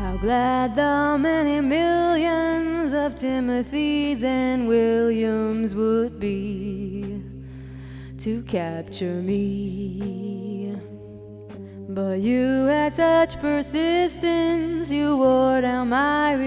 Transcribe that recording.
How glad the many millions of Timothys and Williams would be to capture me. But you had such persistence, you wore down my